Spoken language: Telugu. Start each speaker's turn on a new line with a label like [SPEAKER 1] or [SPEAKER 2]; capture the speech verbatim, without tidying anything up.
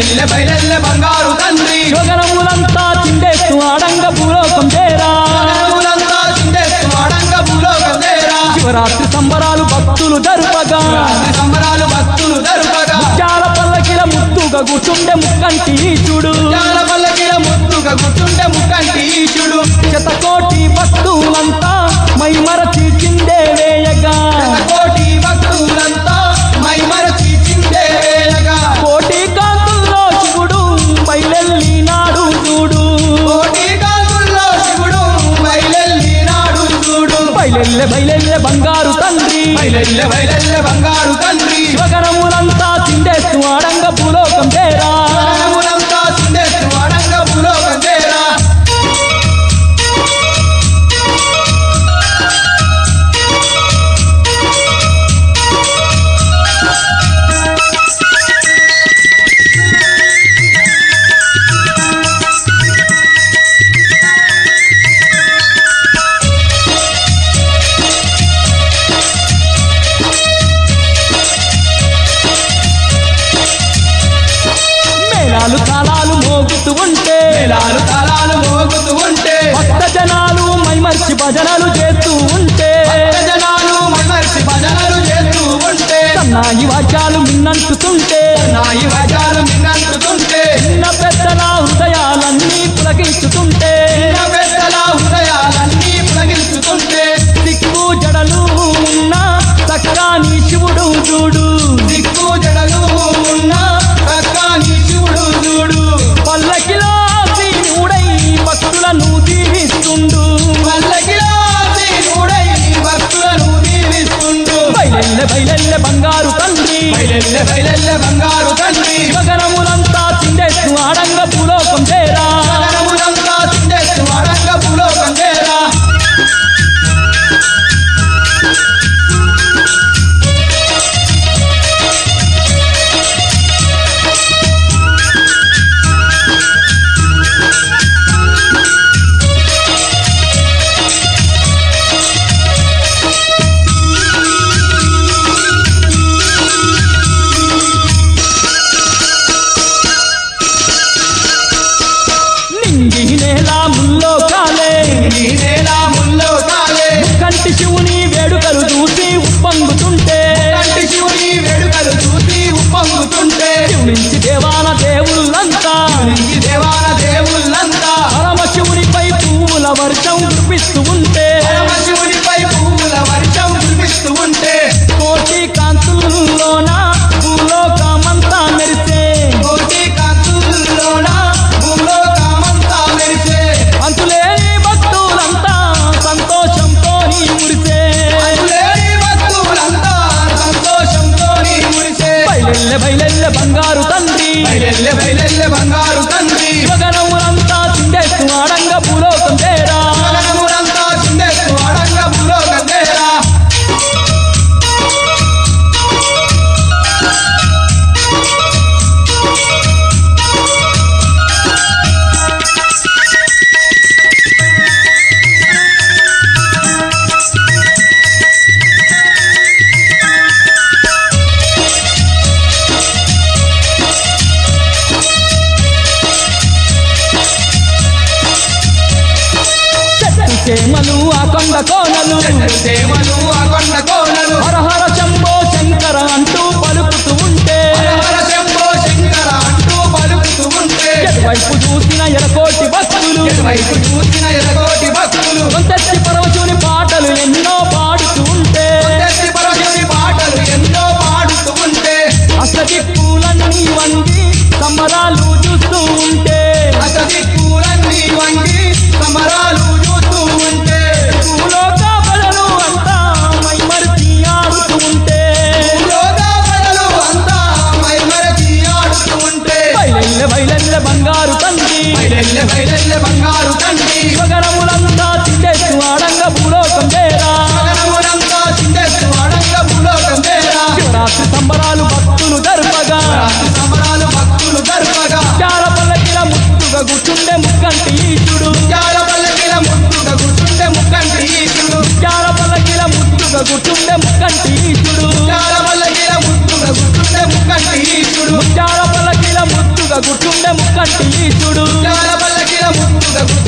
[SPEAKER 1] బయలెల్లె బయలెల్లె బంగారు తండ్రి
[SPEAKER 2] యోగనములంతా చిండేస్తూ ఆడంగ భూలోకం చేరా
[SPEAKER 1] యోగనములంతా చిండేస్తూ ఆడంగ భూలోకం చేరా
[SPEAKER 2] శివరాత్రి సంబరాలు భక్తులు జరుపగా
[SPEAKER 1] సంబరాలు భక్తులు జరుపగా
[SPEAKER 2] ముత్యాల పల్లకిల ముద్దుగా కూర్చుండే ముక్కంటి ఈశుడు
[SPEAKER 1] ముత్యాల పల్లకిల ముద్దుగా కూర్చుండే ముక్కంటి ఈశుడు
[SPEAKER 2] శతకోటి భక్తులంతా మై మరచి చిందే వేయగా
[SPEAKER 1] కోటి భక్తులంతా మై మరచి చిందే వేయగా
[SPEAKER 2] కోటి కాంతుల్లో శివుడు బయలెల్లి నాడు చూడు
[SPEAKER 1] కోటి కాంతుల్లో శివుడు బయలెల్లి నాడు చూడు
[SPEAKER 2] బయలెల్లె బయలెల్లె బంగారు తండ్రి
[SPEAKER 1] బయలెల్లె బయలెల్లె బంగారు తండ్రి
[SPEAKER 2] శివగణములంతా చిండేస్తూ ఆడంగ భూలోకం చేరా
[SPEAKER 1] యోగనములంతా చిండేస్తూ ఆడంగ భూలోకం చేరా
[SPEAKER 2] మేళాలు తాళాలు మోగుతూ ఉంటే
[SPEAKER 1] మేళాలు తాళాలు మోగుతూ ఉంటే
[SPEAKER 2] భక్త జనాలు మైమర్చి భజనలు చేస్తూ ఉంటే
[SPEAKER 1] జనాలు మైమర్చి భజనలు చేస్తూ ఉంటే
[SPEAKER 2] సన్నాయి వాద్యాలు మిన్నంటుతుంటే
[SPEAKER 1] నాయి వజాలు మిన్నంటుతుంటే
[SPEAKER 2] చిన్న పెద్దల హృదయాలన్నీ పులకించుతుంటే
[SPEAKER 1] చిన్న పెద్దల హృదయాలన్నీ పులకించుతుంటే
[SPEAKER 2] దిక్కు జడలు ఉన్న సకరాని శివుడు చూడు
[SPEAKER 1] దిక్కు జడలు ఉన్న చక్కని శివుడు చూడు
[SPEAKER 2] పల్లకిలో శ్రీనుడై భక్తులను దీవిస్తుండు
[SPEAKER 1] పల్లకిలో శ్రీనుడై భక్తులను దీవిస్తుండు
[SPEAKER 2] బయలెల్లె బయలెల్లె బంగారు తండ్రి
[SPEAKER 1] బయలెల్లె బయలెల్లె బంగారు తండ్రి
[SPEAKER 2] శివగణములంతా చిండేస్తూ ఆడంగ భూలోకం చేరా
[SPEAKER 1] యోగనములంతా చిండేస్తూ ఆడంగ భూలోకం చేరా
[SPEAKER 2] నింగి నేల ముల్లో కాలే
[SPEAKER 1] ఈ నేల ముల్లో కాలే
[SPEAKER 2] కంటి శివుని వేడుకలు చూసి ఉప్పొంగుతుంటే
[SPEAKER 1] కంటి శివుని వేడుకలు చూసి ఉప్పొంగుతుంటే
[SPEAKER 2] శివునించి దేవాల దేవుళ్ళంతా
[SPEAKER 1] ఈ దేవాల దేవుళ్ళంతా
[SPEAKER 2] పరమ శివునిపై పువ్వుల వర్షం కురిపిస్తూ ఉంటే
[SPEAKER 1] పరమశివునిపై పువ్వుల వర్షం కురిపిస్తూ ఉంటే
[SPEAKER 2] కోటి కాంతుల్లోన భూలోకమంతా మెరిసే
[SPEAKER 1] కోటి కాంతుల్లోన భూలోకమంతా మెరిసే
[SPEAKER 2] అంతులేని భక్తులంతా సంతోషంతో మురిసే
[SPEAKER 1] అంతులేని భక్తులంతా సంతోషంతో మురిసే
[SPEAKER 2] బయలెల్లె బయలెల్లె బంగారు తండ్రి
[SPEAKER 1] బయలెల్లె బయలెల్లె బంగారు తండ్రి
[SPEAKER 2] శివగణములంతా చిండేస్తూ ఆడంగ భూలోకం చేరా
[SPEAKER 1] యోగనములంతా చిండేస్తూ ఆడంగ భూలోకం చేరా
[SPEAKER 2] చెట్టు చేమలు ఆ కొండ కోనలు
[SPEAKER 1] సేమలు ఆ కొండ కోనలు
[SPEAKER 2] హరహర శంభో శంకర అంటూ పలుకుతూ ఉంటే
[SPEAKER 1] హర శంభో శంకర అంటూ పలుకుతూ ఉంటే
[SPEAKER 2] వైపు చూసిన ఎరకోటి భక్తులు
[SPEAKER 1] వైపు చూసిన ఎరగోటి భక్తులు
[SPEAKER 2] కొంతెత్తి పరమశివుని పాటలు ఎన్నో పాడుతూ ఉంటే
[SPEAKER 1] తెచ్చి పరశుని పాటలు ఎన్నో పాడుతూ ఉంటే
[SPEAKER 2] అష్టదిక్కులన్నీ వంగి సంబరాలు చూస్తూ ఉంటే
[SPEAKER 1] అసది పూలన్నీ వంగి సమరాలు చూస్తూ ఉంటే
[SPEAKER 2] భూలోక ప్రజలు అంతా మైమరిచి ఆడుతూ ఉంటే
[SPEAKER 1] లోక ప్రజలు అంతా మైమరచి ఆడుతూ ఉంటే
[SPEAKER 2] బయలెల్లె బయలెల్లె బంగారు తండ్రి
[SPEAKER 1] బయలెల్లె బయలెల్లె బంగారు తండ్రి
[SPEAKER 2] శివగణములంతా చిండేస్తూ ఆడంగ భూలోకం చేరా
[SPEAKER 1] జగనములంతా చిండేస్తూ ఆడంగ భూలోకం చేరా
[SPEAKER 2] శివరాత్రి సంబరాలు భక్తులు జరుపగా
[SPEAKER 1] రాత్రి సమరాలు భక్తులు జరుపగా
[SPEAKER 2] చాల పల్లకిల ముద్దుగా కూర్చుండే ముక్కంటి ఈశుడు
[SPEAKER 1] జాల పల్లకిల ముద్దుగా కూర్చుంటే ముక్కంటి ఈశుడు
[SPEAKER 2] చాల పల్లకిల ముద్దుగా కూర్చుండే ముక్కంటి ఈశుడు
[SPEAKER 1] జాల పల్లకిల ముద్దుగా కూర్చుంటే ముక్కంటి ఈశుడు
[SPEAKER 2] చాల పల్లకిల ముద్దుగా ముద్దుగా గుర్తుండే ముక్కంటి ఈచుడు
[SPEAKER 1] ముత్యాల పల్లకిల ముద్దుగా